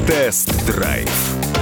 Тест-драйв.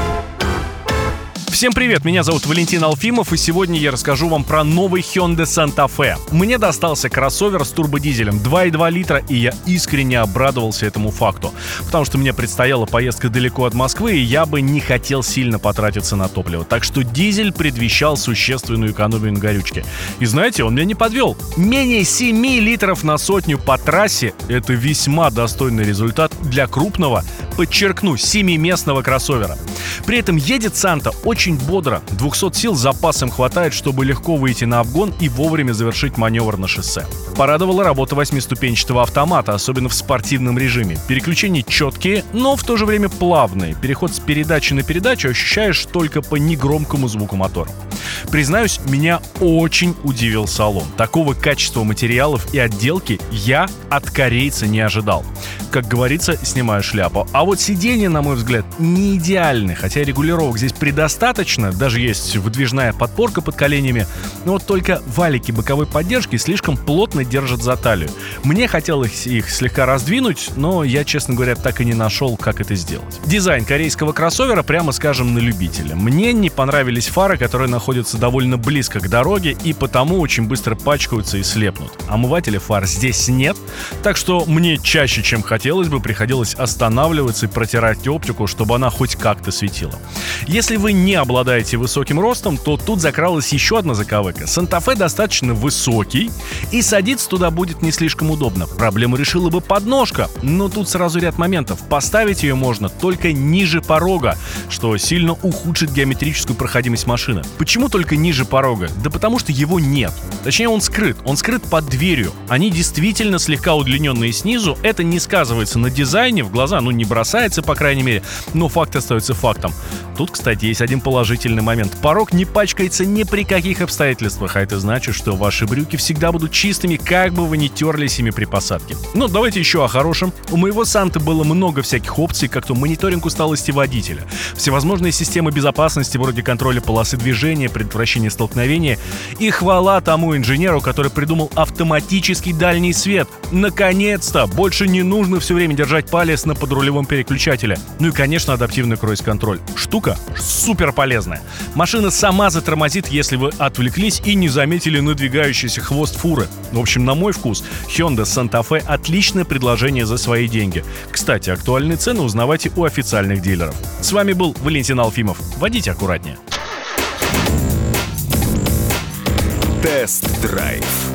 Всем привет, меня зовут Валентин Алфимов, и сегодня я расскажу вам про новый Hyundai Santa Fe. Мне достался кроссовер с турбодизелем 2,2 литра, и я искренне обрадовался этому факту, потому что мне предстояла поездка далеко от Москвы, и я бы не хотел сильно потратиться на топливо. Так что дизель предвещал существенную экономию на горючке. И знаете, он меня не подвел. Менее 7 литров на сотню по трассе — это весьма достойный результат для крупного, подчеркну, 7-местного кроссовера. При этом едет Санта очень бодро. 200 сил с запасом хватает, чтобы легко выйти на обгон и вовремя завершить маневр на шоссе. Порадовала работа 8-ступенчатого автомата, особенно в спортивном режиме. Переключения четкие, но в то же время плавные. Переход с передачи на передачу ощущаешь только по негромкому звуку мотора. Признаюсь, меня очень удивил салон. Такого качества материалов и отделки я от корейца не ожидал. Как говорится, снимаю шляпу. А вот сиденья, на мой взгляд, не идеальны, хотя регулировок здесь предостаточно, даже есть выдвижная подпорка под коленями, но вот только валики боковой поддержки слишком плотно держат за талию. Мне хотелось их слегка раздвинуть, но я, честно говоря, так и не нашел, как это сделать. Дизайн корейского кроссовера, прямо скажем, на любителя. Мне не понравились фары, которые находятся довольно близко к дороге и потому очень быстро пачкаются и слепнут. Омывателя фар здесь нет, так что мне чаще, чем хотелось бы, приходилось останавливаться и протирать оптику, чтобы она хоть как-то светила. Если вы не обладаете высоким ростом, то тут закралась еще одна заковыка. Santa Fe достаточно высокий, и садиться туда будет не слишком удобно. Проблему решила бы подножка, но тут сразу ряд моментов. Поставить ее можно только ниже порога, что сильно ухудшит геометрическую проходимость машины. Почему только ниже порога? Да потому что его нет. Точнее, он скрыт под дверью. Они действительно слегка удлиненные снизу. Это не сказывается на дизайне, в глаза, не бросается, по крайней мере, но факт остается фактом. Тут, кстати, есть один положительный момент. Порог не пачкается ни при каких обстоятельствах, а это значит, что ваши брюки всегда будут чистыми, как бы вы ни терлись ими при посадке. Но давайте еще о хорошем. У моего Санты было много всяких опций, как то мониторинг усталости водителя, всевозможные системы безопасности вроде контроля полосы движения, предотвращения столкновения, и хвала тому инженеру, который придумал автоматический дальний свет. Наконец-то! Больше не нужно все время держать палец на подрулевом переключателе. Ну и, конечно, адаптивный круиз-контроль. Штука супер полезная. Машина сама затормозит, если вы отвлеклись и не заметили надвигающийся хвост фуры. В общем, на мой вкус, Hyundai Santa Fe — отличное предложение за свои деньги. Кстати, актуальные цены узнавайте у официальных дилеров. С вами был Валентин Алфимов. Водите аккуратнее. Тест-драйв.